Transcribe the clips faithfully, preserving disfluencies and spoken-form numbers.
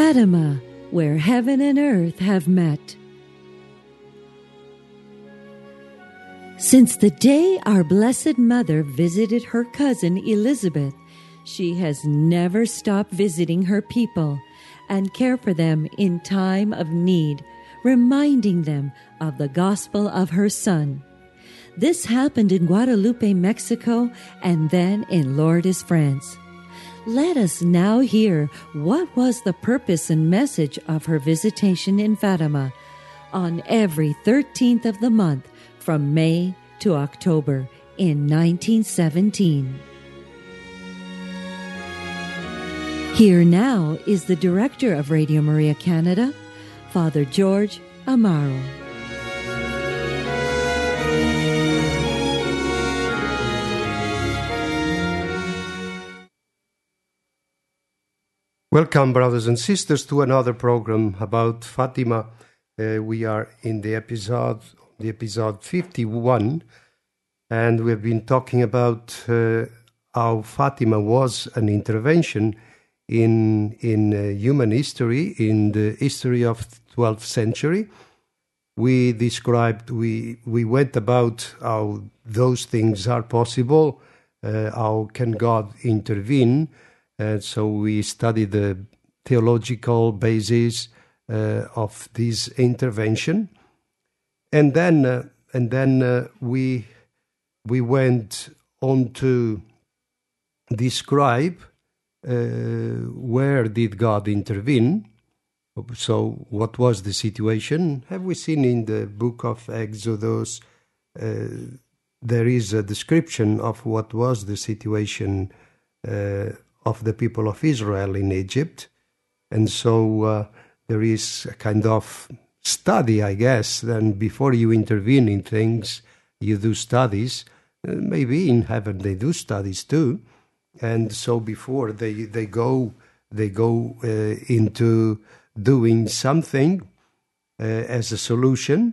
Fatima, where heaven and earth have met. Since the day our Blessed Mother visited her cousin Elizabeth, she has never stopped visiting her people and care for them in time of need, reminding them of the gospel of her Son. This happened in Guadalupe, Mexico, and then in Lourdes, France. Let us now hear what was the purpose and message of her visitation in Fatima on every thirteenth of the month from May to October in nineteen seventeen. Here now is the Director of Radio Maria Canada, Father George Amaro. Welcome, brothers and sisters, to another program about Fatima. Uh, we are in the episode, the episode fifty-one, and we've been talking about uh, how Fatima was an intervention in in uh, human history, in the history of the twelfth century. We described, we we went about how those things are possible, uh, how can God intervene. And so we studied the theological basis uh, of this intervention, and then uh, and then uh, we we went on to describe uh, where did God intervene. So what was the situation? Have we seen in the book of Exodus? Uh, there is a description of what was the situation Uh, of the people of Israel in Egypt. And so uh, there is a kind of study, I guess, then before you intervene in things, you do studies. Uh, maybe in heaven they do studies too. And so before they, they go, they go uh, into doing something uh, as a solution.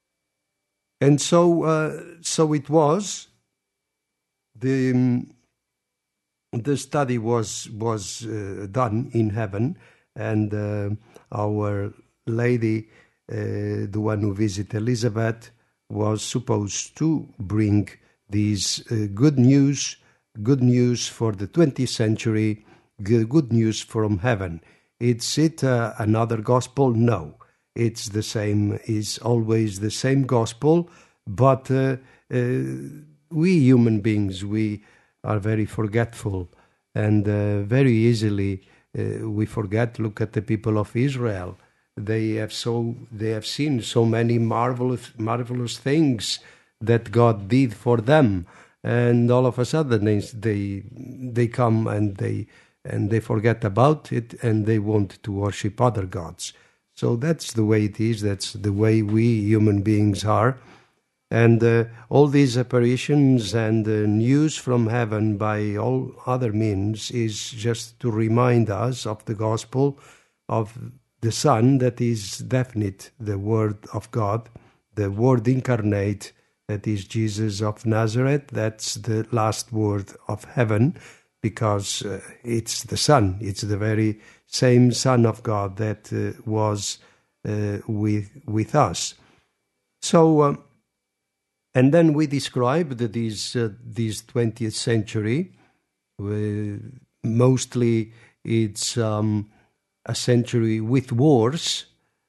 And so, uh, so it was the... Um, The study was was uh, done in heaven, and uh, our lady, uh, the one who visited Elizabeth, was supposed to bring these uh, good news, good news for the twentieth century, good news from heaven. Is it uh, another gospel? No, it's the same. It's always the same gospel, but uh, uh, we human beings, we are very forgetful, and uh, very easily uh, we forget. Look at the people of Israel; they have so they have seen so many marvelous marvelous things that God did for them, and all of a sudden they they, they come and they and they forget about it, and they want to worship other gods. So that's the way it is. That's the way we human beings are. And uh, all these apparitions and uh, news from heaven by all other means is just to remind us of the gospel of the Son that is definite, the Word of God, the Word incarnate, that is Jesus of Nazareth. That's the last word of heaven, because uh, it's the Son. It's the very same Son of God that uh, was uh, with, with us. So... Um, And then we described this uh, this twentieth century. Uh, mostly, it's um, a century with wars.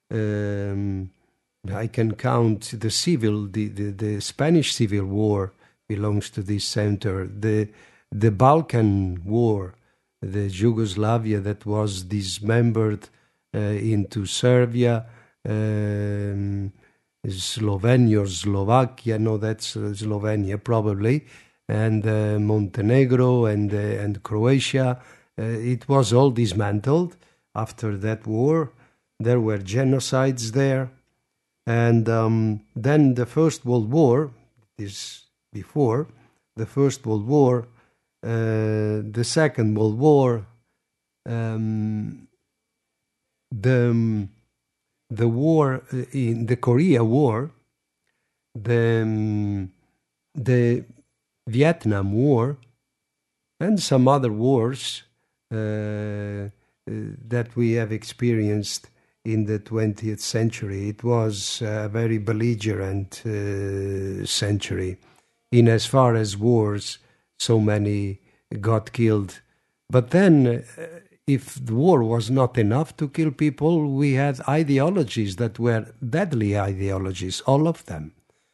Um, I can count the civil, the, the, the Spanish Civil War belongs to this center. The the Balkan War, the Yugoslavia that was dismembered uh, into Serbia. Um, Slovenia or Slovakia, no, that's uh, Slovenia probably, and uh, Montenegro and uh, and Croatia. Uh, it was all dismantled after that war. There were genocides there, and um, then the First World War is before the First World War, uh, the Second World War, um, the The war in the Korea War, the um, the Vietnam War, and some other wars. Uh, that we have experienced in the twentieth century. It was a very belligerent uh, century. In as far as wars, so many got killed. But then, uh, if the war was not enough to kill people, we had ideologies that were deadly ideologies, all of them.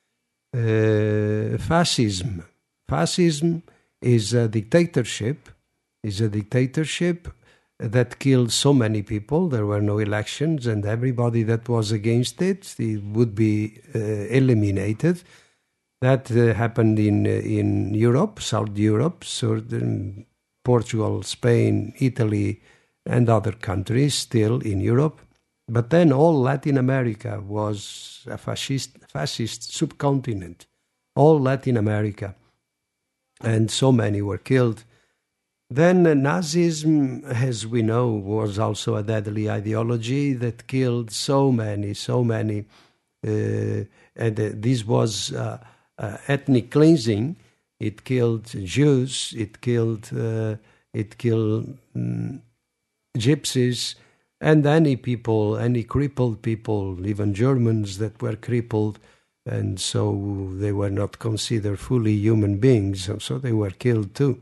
Uh, fascism. Fascism is a dictatorship, is a dictatorship that killed so many people. There were no elections, and everybody that was against it, it would be uh, eliminated. That uh, happened in uh, in Europe, South Europe, certain Portugal, Spain, Italy, and other countries still in Europe. But then all Latin America was a fascist, fascist subcontinent, all Latin America. And so many were killed. Then uh, Nazism, as we know, was also a deadly ideology that killed so many, so many. Uh, and uh, this was uh, uh, ethnic cleansing. It killed Jews. It killed uh, it killed um, gypsies and any people, any crippled people, even Germans that were crippled, and so they were not considered fully human beings. So they were killed too.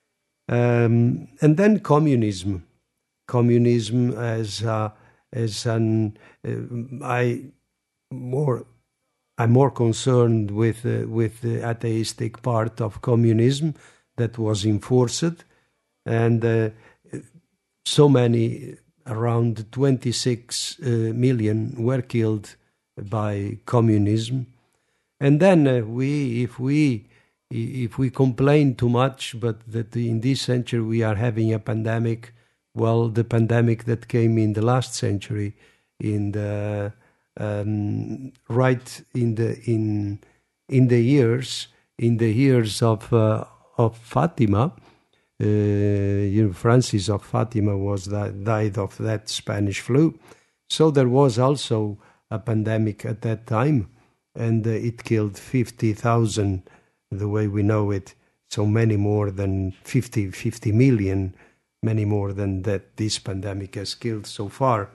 Um, and then communism, communism as uh, as an uh, I more I'm more concerned with uh, with the atheistic part of communism that was enforced, and uh, so many, around twenty-six uh, million were killed by communism. And then uh, we, if we if we complain too much, but that in this century we are having a pandemic, well, the pandemic that came in the last century, in the um, right in the in in the years in the years of uh, of Fatima, uh, you know, Francis of Fatima was that, died of that Spanish flu, so there was also a pandemic at that time, and uh, it killed fifty thousand. The way we know it, so many more than fifty, fifty million, many more than that this pandemic has killed so far.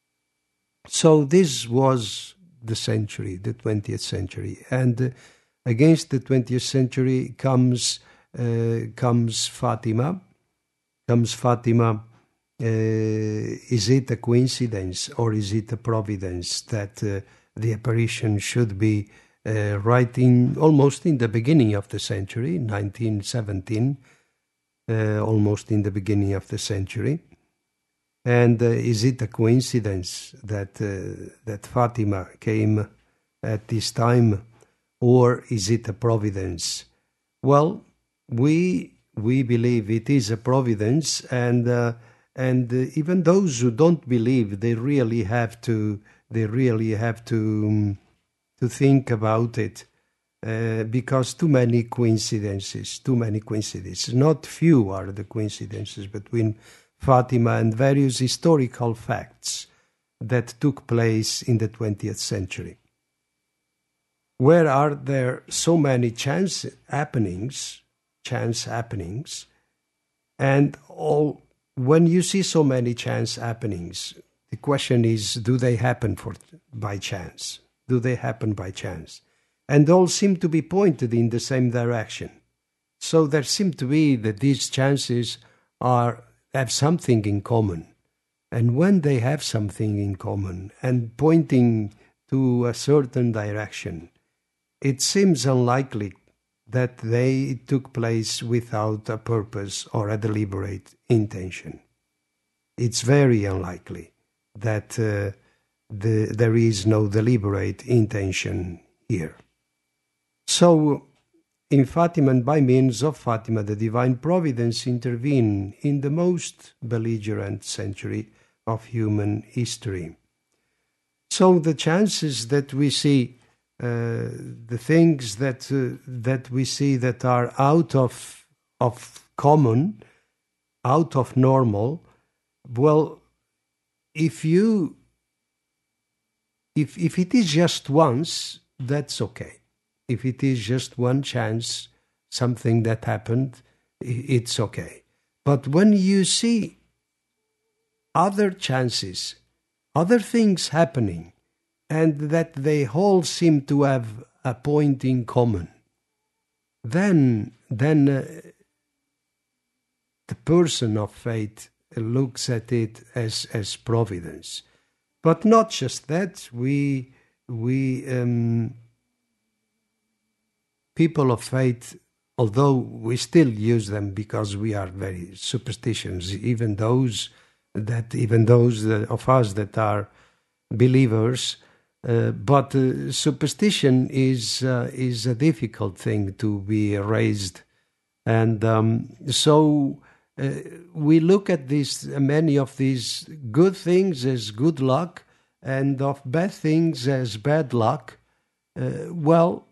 So this was the century, the twentieth century. And uh, against the twentieth century comes uh, comes Fatima. Comes Fatima. Uh, is it a coincidence or is it a providence that uh, the apparition should be Uh, right in almost in the beginning of the century, nineteen seventeen, uh, almost in the beginning of the century? And uh, is it a coincidence that uh, that Fatima came at this time, or is it a providence? Well, we we believe it is a providence, and uh, and uh, even those who don't believe, they really have to they really have to. Um, to think about it, uh, because too many coincidences, too many coincidences, not few are the coincidences between Fatima and various historical facts that took place in the twentieth century. Where are there so many chance happenings, chance happenings, and all, when you see so many chance happenings, the question is, do they happen for by chance? Do they happen by chance? And all seem to be pointed in the same direction. So there seem to be that these chances are have something in common. And when they have something in common and pointing to a certain direction, it seems unlikely that they took place without a purpose or a deliberate intention. It's very unlikely that uh, The, there is no deliberate intention here. So, in Fatima and by means of Fatima, the divine providence intervened in the most belligerent century of human history. So the chances that we see, uh, the things that uh, that we see that are out of of common, out of normal, well, if you If if it is just once, that's okay. If it is just one chance, something that happened, it's okay. But when you see other chances, other things happening, and that they all seem to have a point in common, then, then uh, the person of faith looks at it as, as providence. But not just that, we, we um, people of faith, although we still use them because we are very superstitious, even those that even those that, of us that are believers, uh, but uh, superstition is uh, is a difficult thing to be erased, and um, so uh, we look at these many of these good things as good luck, and of bad things as bad luck. Uh, well.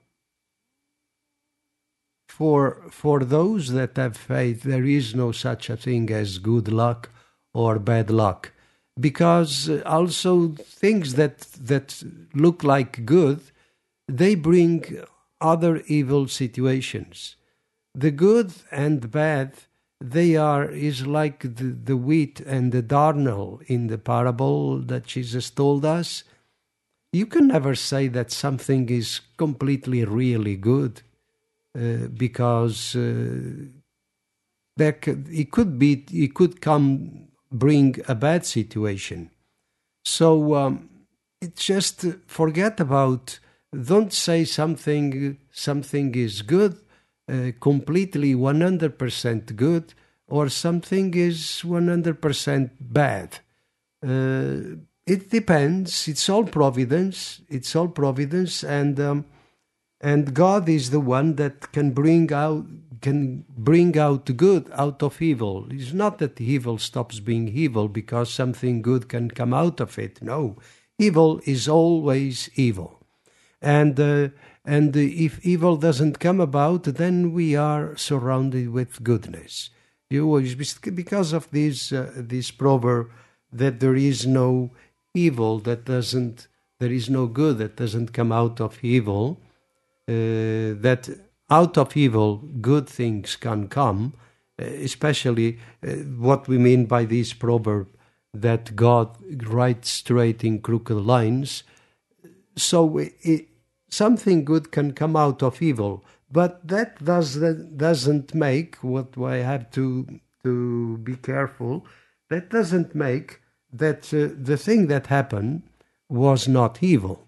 For, for those that have faith, there is no such a thing as good luck or bad luck, because also things that, that look like good, they bring other evil situations. The good and bad, they are, is like the, the wheat and the darnel in the parable that Jesus told us. You can never say that something is completely really good. Uh, because uh, there could, it could be, it could come bring a bad situation. So um, it's just forget about. Don't say something something is good, uh, completely one hundred percent good, or something is one hundred percent bad. Uh, it depends. It's all providence. It's all providence, and. Um, And God is the one that can bring out can bring out good out of evil. It's not that evil stops being evil because something good can come out of it. No, evil is always evil, and uh, and if evil doesn't come about, then we are surrounded with goodness. You always, because of this uh, this proverb that there is no evil that doesn't there is no good that doesn't come out of evil. Uh, that out of evil good things can come, uh, especially uh, what we mean by this proverb that God writes straight in crooked lines. So it, something good can come out of evil, but that does that doesn't make what I have to to be careful. That doesn't make that uh, the thing that happened was not evil.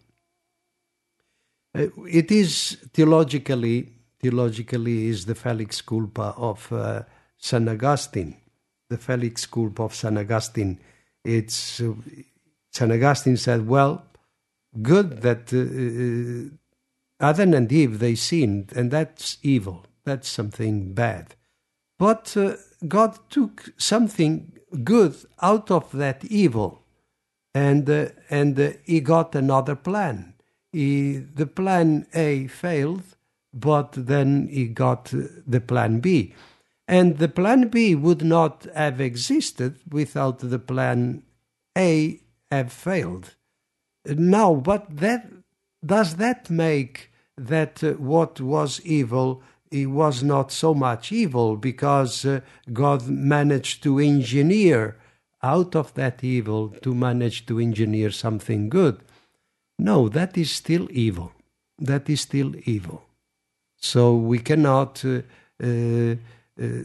Uh, it is theologically, theologically is the Felix Culpa of uh, Saint Augustine. The Felix Culpa of Saint Augustine. It's uh, Saint Augustine said, well, good that uh, Adam and Eve, they sinned, and that's evil. That's something bad. But uh, God took something good out of that evil, and uh, and uh, he got another plan. He, the plan A failed, but then he got the plan B. And the plan B would not have existed without the plan A have failed. Now, but that does that make that uh, what was evil, it was not so much evil because uh, God managed to engineer out of that evil to manage to engineer something good? No, that is still evil. That is still evil. So we cannot... Uh, uh, uh,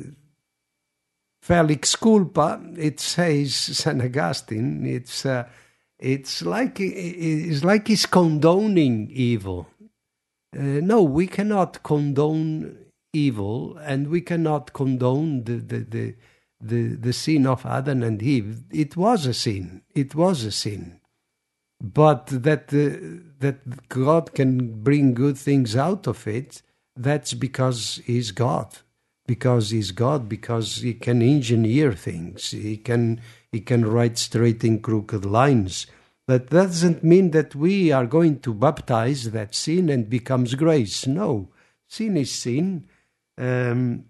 Felix Culpa, it says Saint Augustine, it's, uh, it's, like, it's like he's condoning evil. Uh, no, we cannot condone evil, and we cannot condone the, the, the, the, the sin of Adam and Eve. It was a sin. It was a sin. But that uh, that God can bring good things out of it, that's because He's God. Because He's God, because He can engineer things. He can He can write straight in crooked lines. That doesn't mean that we are going to baptize that sin and becomes grace. No, sin is sin. Um,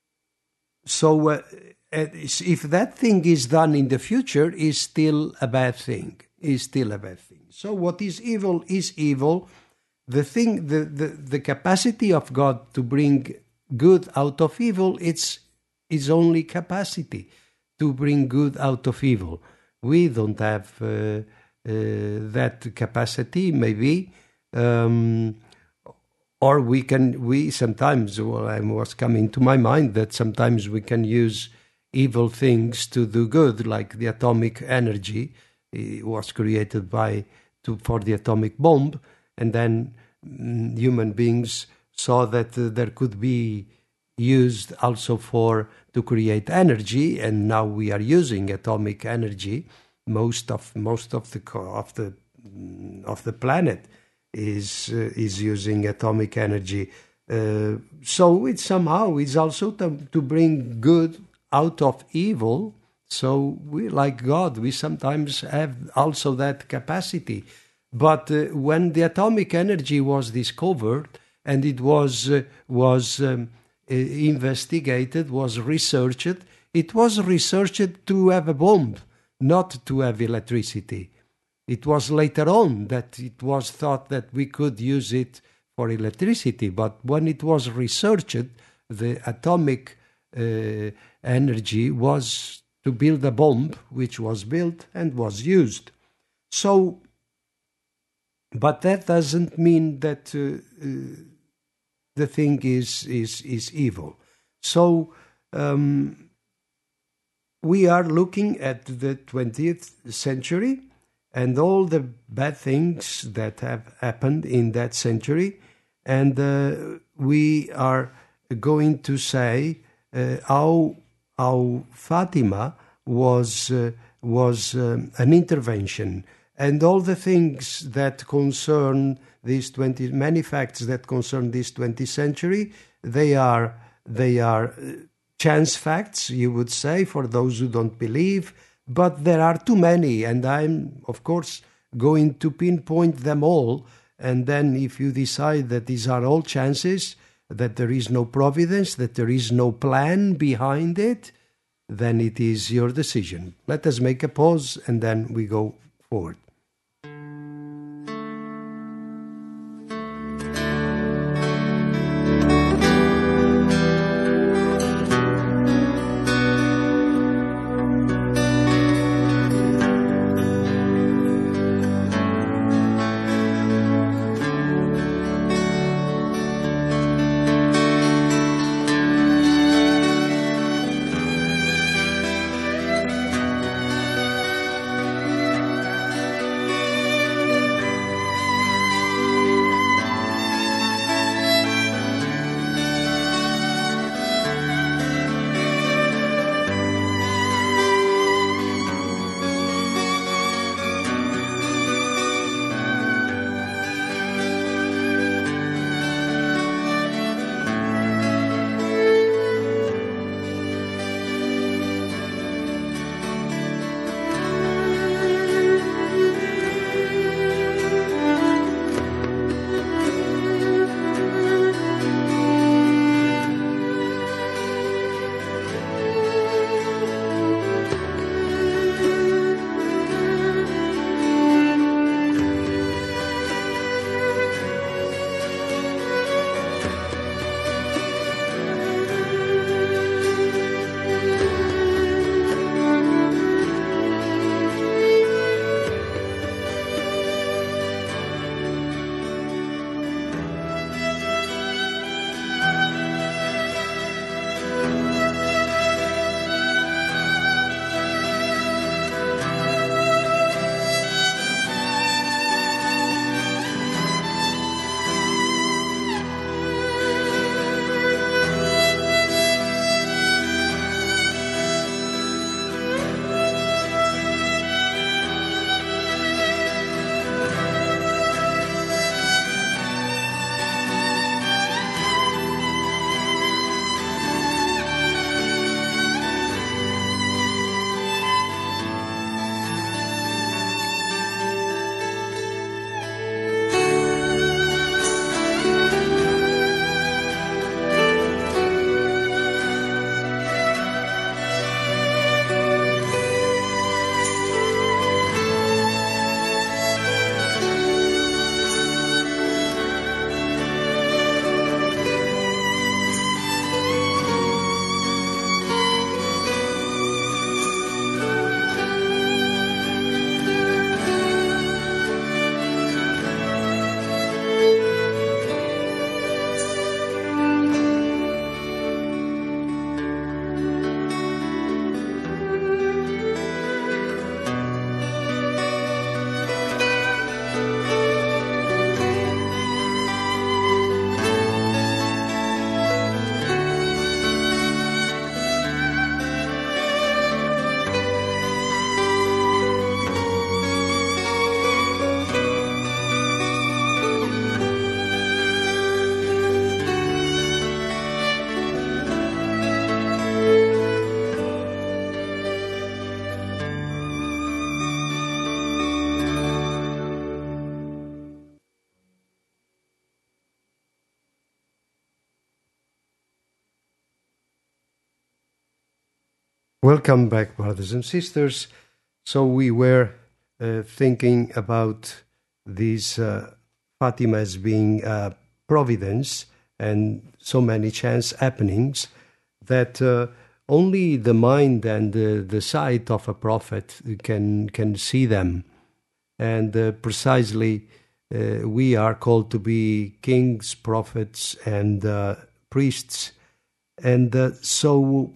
so uh, if that thing is done in the future, is still a bad thing. Is still a bad thing. So what is evil is evil. The thing, the, the, the capacity of God to bring good out of evil, it's His only capacity to bring good out of evil. We don't have uh, uh, that capacity, maybe. Um, or we can, we sometimes, well, I was coming to my mind that sometimes we can use evil things to do good, like the atomic energy. It was created by to, for the atomic bomb, and then mm, human beings saw that uh, there could be used also for to create energy, and now we are using atomic energy. Most of most of the of the of the planet is uh, is using atomic energy. Uh, so it somehow is also to, to bring good out of evil. So we, like God, we sometimes have also that capacity. But uh, when the atomic energy was discovered and it was uh, was um, uh, investigated, was researched, it was researched to have a bomb, not to have electricity. It was later on that it was thought that we could use it for electricity. But when it was researched, the atomic uh, energy was to build a bomb, which was built and was used. So, but that doesn't mean that uh, uh, the thing is is is evil. So um, we are looking at the twentieth century and all the bad things that have happened in that century, and uh, we are going to say uh, how how Fatima was uh, was um, an intervention, and all the things that concern these twenty, many facts that concern this twentieth century, they are they are chance facts, you would say, for those who don't believe. But there are too many, and I'm, of course, going to pinpoint them all. And then if you decide that these are all chances, that there is no providence, that there is no plan behind it, then it is your decision. Let us make a pause, and then we go forward. Welcome back, brothers and sisters. So we were uh, thinking about this uh, Fatima as being uh, providence and so many chance happenings that uh, only the mind and the, the sight of a prophet can can see them. And uh, precisely uh, we are called to be kings, prophets, and uh, priests. And uh, so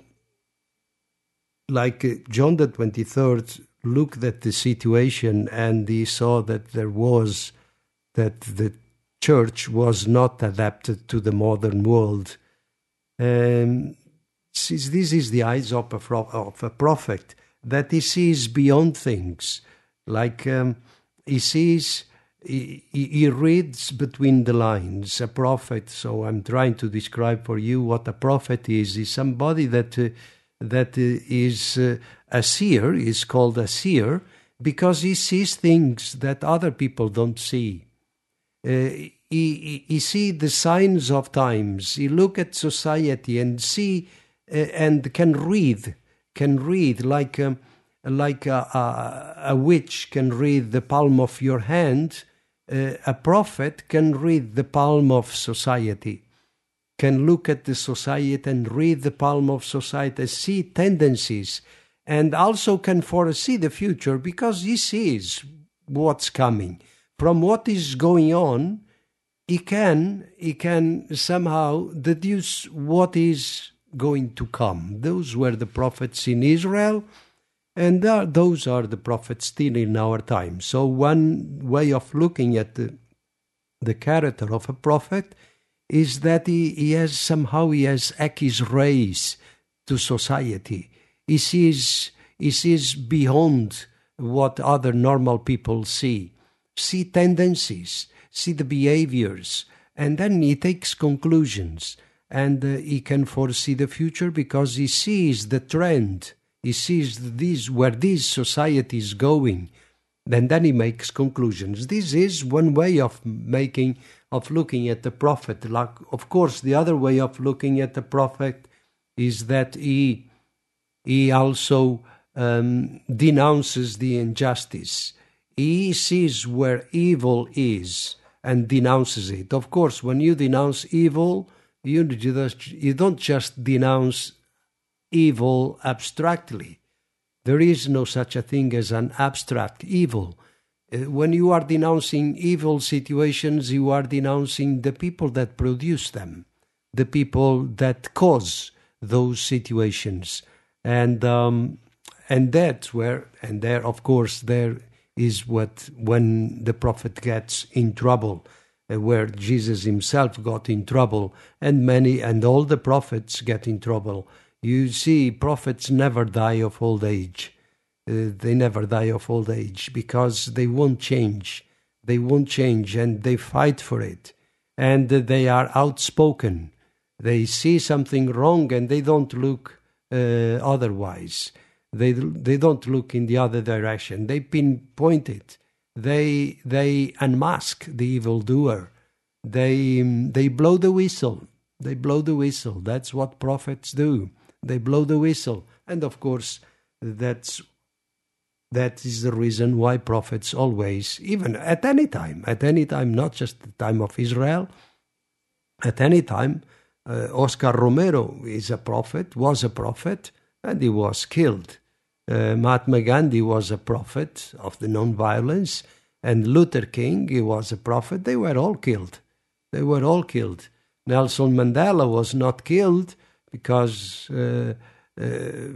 like uh, John the twenty-third looked at the situation and he saw that there was, that the church was not adapted to the modern world. Um, this is the eyes of a, of a prophet, that he sees beyond things. Like um, he sees, he, he reads between the lines. A prophet, so I'm trying to describe for you what a prophet is, is somebody that... Uh, that is uh, a seer, is called a seer, because he sees things that other people don't see. Uh, he, he, he see the signs of times. He look at society and see uh, and can read, can read like um, like a, a, a witch can read the palm of your hand. Uh, a prophet can read the palm of society. Can look at the society and read the palm of society, see tendencies, and also can foresee the future because he sees what's coming. From what is going on, he can, he can somehow deduce what is going to come. Those were the prophets in Israel, and are, those are the prophets still in our time. So one way of looking at the, the character of a prophet is that he, he has somehow he has X rays to society. He sees he sees beyond what other normal people see, see tendencies, see the behaviors, and then he takes conclusions, and uh, he can foresee the future because he sees the trend. He sees this where this society is going, and then he makes conclusions. This is one way of making. Of looking at the prophet. Like, of course, the other way of looking at the prophet is that he he also um, denounces the injustice. He sees where evil is and denounces it. Of course, when you denounce evil, you just, you don't just denounce evil abstractly. There is no such a thing as an abstract evil. When you are denouncing evil situations, you are denouncing the people that produce them, the people that cause those situations. And um, and that's where, and there, of course, there is what, when the prophet gets in trouble, uh, where Jesus himself got in trouble, and many, and all the prophets get in trouble. You see, prophets never die of old age. Uh, they never die of old age because they won't change. They won't change and they fight for it. And uh, they are outspoken. They see something wrong and they don't look uh, otherwise. They they don't look in the other direction. They pinpoint it. They they unmask the evildoer. They they blow the whistle. They blow the whistle. That's what prophets do. They blow the whistle. And of course, that's That is the reason why prophets always, even at any time, at any time, not just the time of Israel, at any time, uh, Oscar Romero is a prophet, was a prophet, and he was killed. Uh, Mahatma Gandhi was a prophet of the non-violence, and Luther King, he was a prophet. They were all killed. They were all killed. Nelson Mandela was not killed because uh, uh,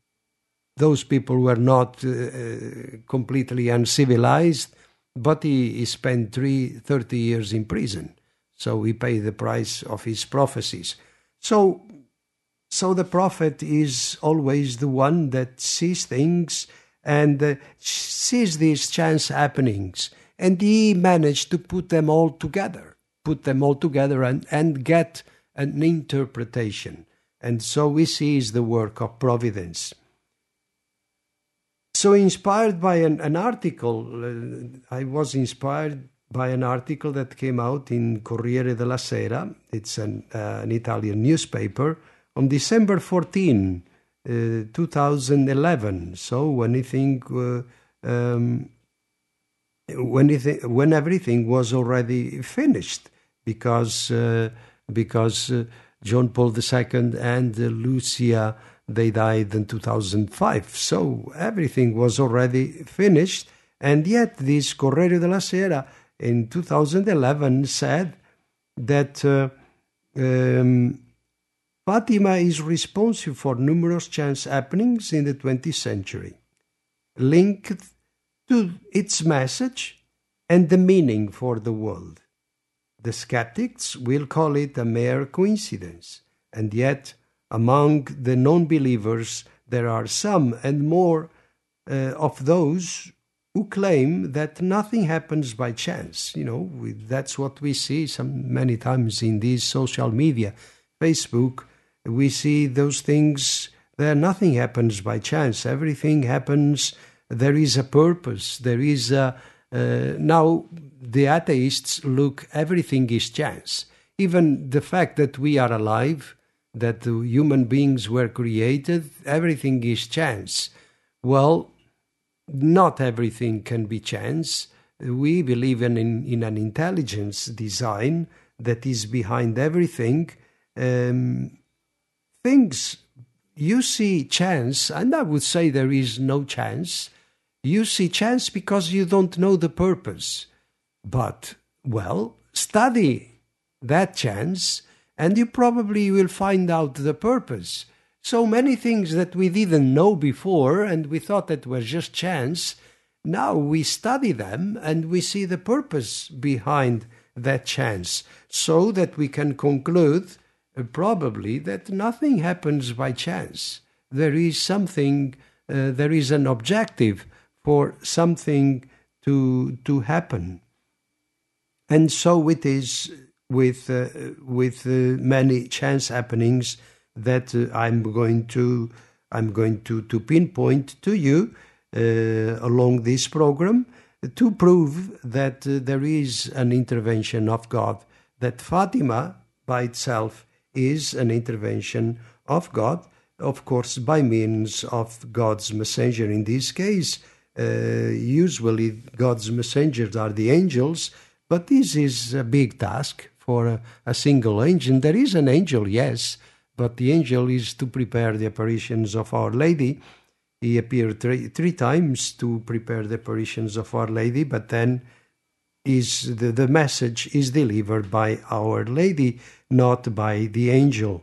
those people were not uh, completely uncivilized, but he, he spent three, thirty years in prison. So he paid the price of his prophecies. So, so the prophet is always the one that sees things and uh, sees these chance happenings. And he managed to put them all together, put them all together and, and get an interpretation. And so we see is the work of providence. So inspired by an, an article, uh, I was inspired by an article that came out in Corriere della Sera. It's an, uh, an Italian newspaper on December fourteenth, uh, two thousand eleven. So anything, uh, um, when, it, when everything was already finished, because uh, because uh, John Paul the Second and uh, Lucia, they died in two thousand five. So everything was already finished. And yet this Corriere della Sera in two thousand eleven said that uh, um, Fatima is responsible for numerous chance happenings in the twentieth century, linked to its message and the meaning for the world. The skeptics will call it a mere coincidence, and yet among the non-believers there are some and more uh, of those who claim that nothing happens by chance. You know, we, that's what we see some many times in these social media, Facebook. We see those things there. Nothing happens by chance. Everything happens. There is a purpose. There is a uh, now the atheists look. Everything is chance. Even the fact that we are alive, that the human beings were created, everything is chance. Well, not everything can be chance. We believe in, in, in an intelligence design that is behind everything. Um, things, you see chance, and I would say there is no chance. You see chance because you don't know the purpose. But, well, study that chance and you probably will find out the purpose. So many things that we didn't know before and we thought that were just chance, now we study them and we see the purpose behind that chance, so that we can conclude uh, probably that nothing happens by chance. There is something, uh, there is an objective for something to, to happen. And so it is with, uh, with uh, many chance happenings that uh, I'm going to I'm going to, to pinpoint to you uh, along this program to prove that uh, there is an intervention of God, that Fatima by itself is an intervention of God, of course by means of God's messenger. In this case, uh, usually God's messengers are the angels, but this is a big task for a, a single angel. There is an angel, yes, but the angel is to prepare the apparitions of Our Lady. He appeared three, three times to prepare the apparitions of Our Lady, but then is the, the message is delivered by Our Lady, not by the angel.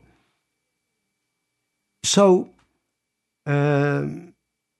So, um,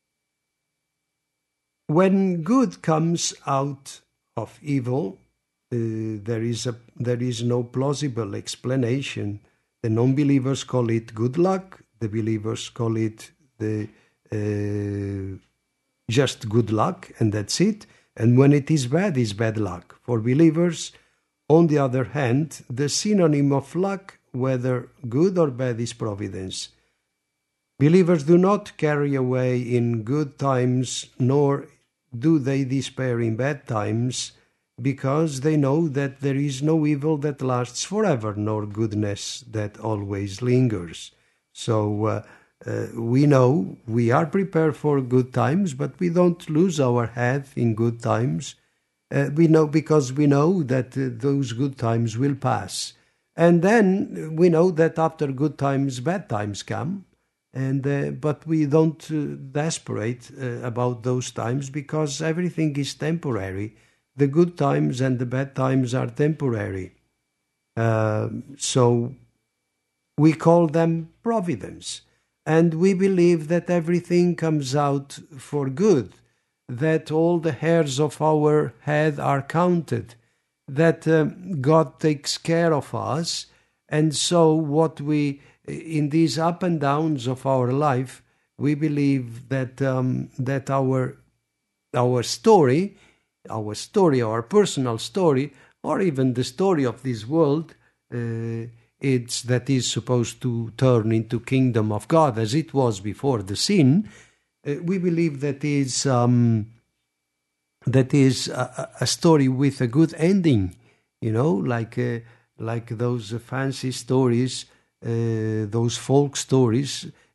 when good comes out of evil, uh, there is a there is no plausible explanation. The non-believers call it good luck. The believers call it the uh, just good luck, and that's it. And when it is bad, it's bad luck. For believers, on the other hand, the synonym of luck, whether good or bad, is providence. Believers do not carry away in good times, nor do they despair in bad times, because they know that there is no evil that lasts forever, nor goodness that always lingers. So uh, uh, we know we are prepared for good times, but we don't lose our head in good times. Uh, we know because we know that uh, those good times will pass. And then we know that after good times, bad times come. And uh, but we don't uh, desperate uh, about those times, because everything is temporary. The good times and the bad times are temporary. Uh, so we call them providence. And we believe that everything comes out for good, that all the hairs of our head are counted, that um, God takes care of us. And so what we, in these up and downs of our life, we believe that um, that our our story, our story, our personal story, or even the story of this world, uh, it's that is supposed to turn into kingdom of God as it was before the sin. Uh, we believe that is um, that is a, a story with a good ending, you know, like uh, like those fancy stories, uh, those folk stories.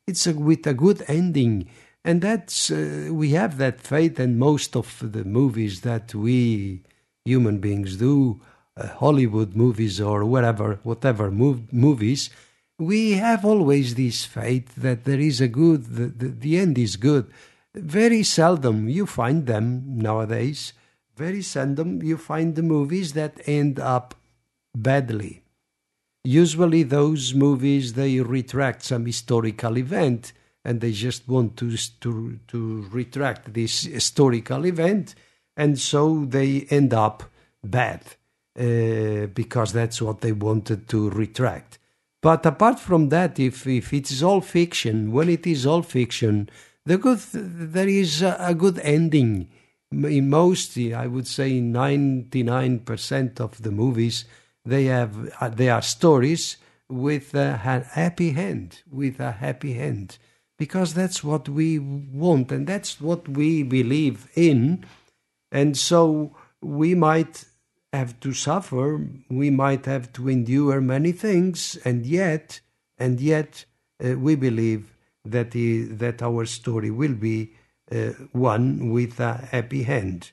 it's a, with a good ending. And that's, uh, we have that faith, and most of the movies that we human beings do, uh, Hollywood movies or whatever, whatever mov- movies, we have always this faith that there is a good, the, the, the end is good. Very seldom you find them nowadays. Very seldom you find the movies that end up badly. Usually those movies, they retract some historical event, and they just want to, to, to retract this historical event, and so they end up bad, uh, because that's what they wanted to retract. But apart from that, if, if it is all fiction, when it is all fiction, the good, there is a, a good ending. In most, I would say ninety-nine percent of the movies, they have uh, they are stories with a happy end, with a happy end, because that's what we want and that's what we believe in. And so we might have to suffer, we might have to endure many things, and yet, and yet, uh, we believe that he, that our story will be uh, one with a happy end.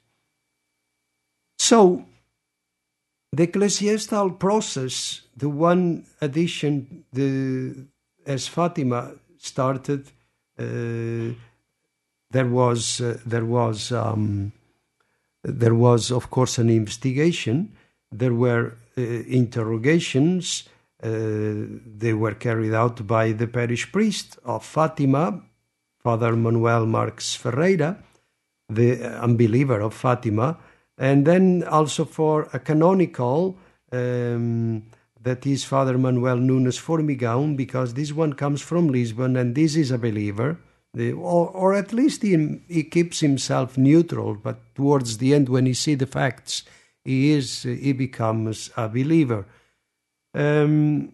So, the ecclesiastical process, the one addition, the as Fatima started, uh, there was uh, there was um, there was of course an investigation. There were uh, interrogations. Uh, they were carried out by the parish priest of Fatima, Father Manuel Marques Ferreira, the unbeliever of Fatima, and then also for a canonical, um, that is Father Manuel Nunes Formigão, because this one comes from Lisbon and this is a believer, the, or, or at least he, he keeps himself neutral, but towards the end when he sees the facts, he is he becomes a believer. Um,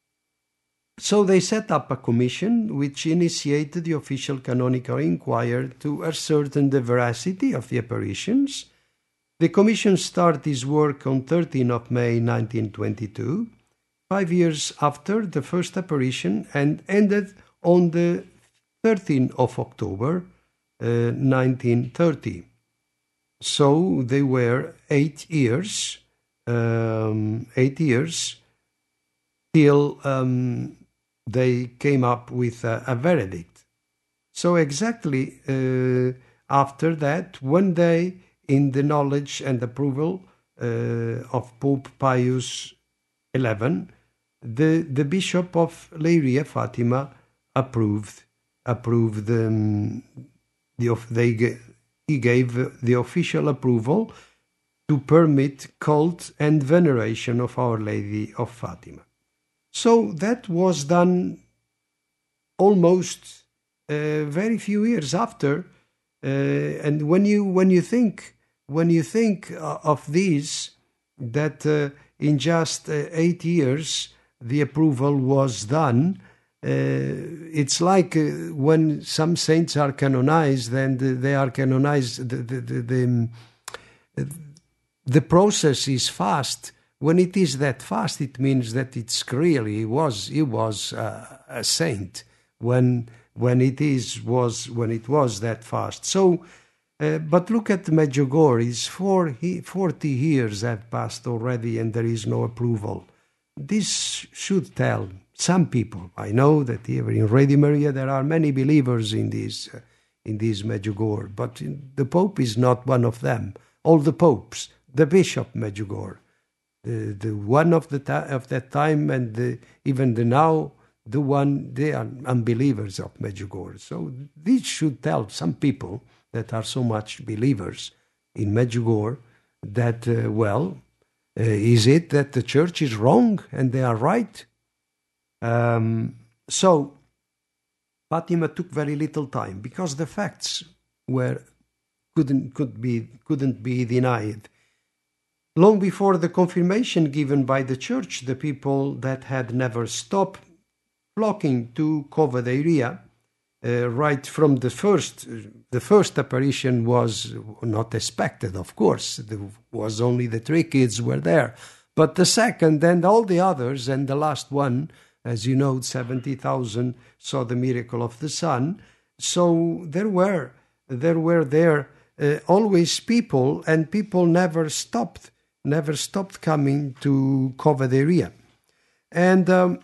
so they set up a commission which initiated the official canonical inquiry to ascertain the veracity of the apparitions. The commission started its work on thirteenth of May nineteen twenty-two, five years after the first apparition, and ended on the thirteenth of October uh, nineteen thirty. So they were eight years, um, eight years, till um, they came up with a, a verdict. So exactly uh, after that, one day, in the knowledge and approval uh, of Pope Pius the eleventh, the, the Bishop of Leiria, Fatima, approved approved um, the they he gave the official approval to permit cult and veneration of Our Lady of Fatima. So that was done almost uh, very few years after, uh, and when you when you think when you think of these, that uh, in just uh, eight years the approval was done. Uh, it's like uh, when some saints are canonized, and they are canonized. The the the, the, the process is fast. When it is that fast, it means that it's really he was he was uh, a saint. When when it is was when it was that fast. So, uh, but look at Medjugorje. It's four, forty years have passed already, and there is no approval. This should tell some people. I know that here in Radio Maria there are many believers in this uh, in this Medjugorje, but the Pope is not one of them. All the popes, the Bishop Medjugorje. The, the one of the ta- of that time and the, even the now, the one, they are unbelievers of Medjugorje. So this should tell some people that are so much believers in Medjugorje that, uh, well, uh, is it that the church is wrong and they are right? Um, so Fatima took very little time because the facts were couldn't could be couldn't be denied. Long before the confirmation given by the church, the people that had never stopped flocking to Covadeiria, uh, right from the first, the first apparition was not expected, of course. There was only the three kids were there. But the second and all the others and the last one, As you know, seventy thousand saw the miracle of the sun. So there were, there were there uh, always people, and people never stopped, never stopped coming to cover the area. And um,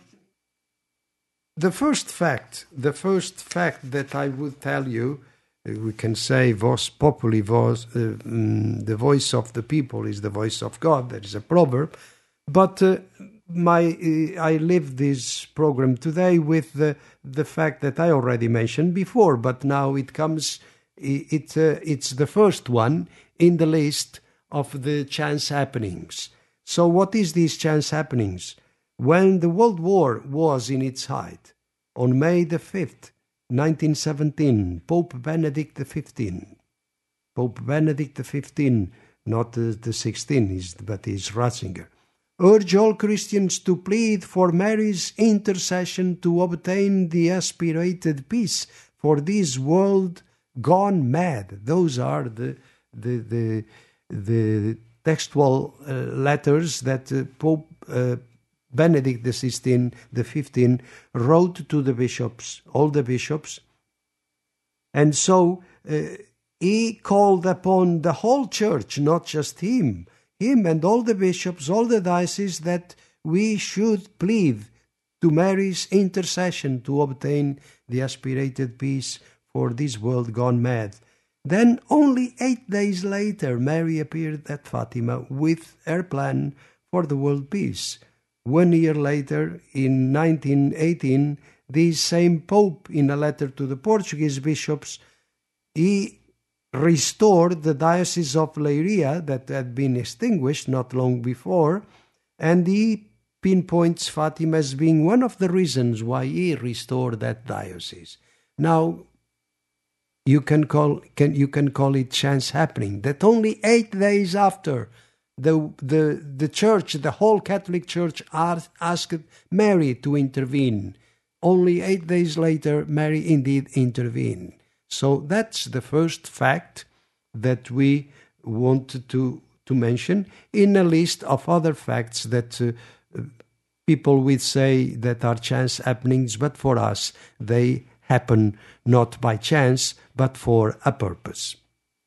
the first fact, the first fact that I would tell you, we can say vos populi, vos, uh, um, the voice of the people is the voice of God. That is a proverb. But uh, my uh, I live this program today with the, the fact that I already mentioned before, but now it comes, it, it uh, it's the first one in the list of the chance happenings. So what is these chance happenings? When the World War was in its height, on May the fifth, nineteen seventeen, Pope Benedict the fifteenth, Pope Benedict the fifteenth, not the, the sixteenth, but is Ratzinger, urged all Christians to plead for Mary's intercession to obtain the aspirated peace for this world gone mad. Those are the the the, the textual uh, letters that uh, Pope uh, Benedict the sixteenth, the fifteenth, wrote to the bishops, all the bishops. And so uh, he called upon the whole church, not just him, him and all the bishops, all the dioceses, that we should plead to Mary's intercession to obtain the aspirated peace for this world gone mad. Then only eight days later, Mary appeared at Fatima with her plan for the world peace. One year later, in nineteen eighteen, this same Pope, in a letter to the Portuguese bishops, he restored the Diocese of Leiria that had been extinguished not long before, and he pinpoints Fatima as being one of the reasons why he restored that diocese. Now, you can call can you can call it chance happening that only eight days after The, the, the church, the whole Catholic Church asked Mary to intervene. Only eight days later, Mary indeed intervened. So that's the first fact that we wanted to, to mention in a list of other facts that uh, people would say that are chance happenings, but for us they happen not by chance, but for a purpose.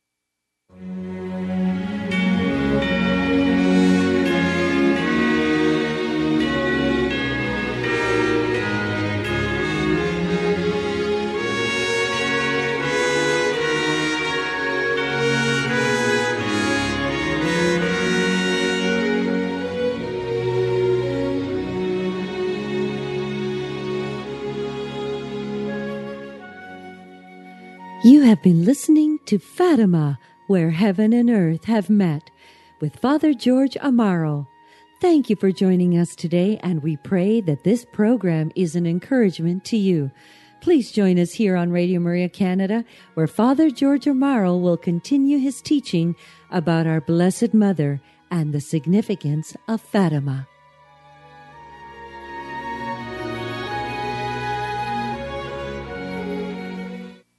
You have been listening to Fatima, Where Heaven and Earth Have Met, with Father George Amaro. Thank you for joining us today, and we pray that this program is an encouragement to you. Please join us here on Radio Maria Canada, where Father George Amaro will continue his teaching about our Blessed Mother and the significance of Fatima.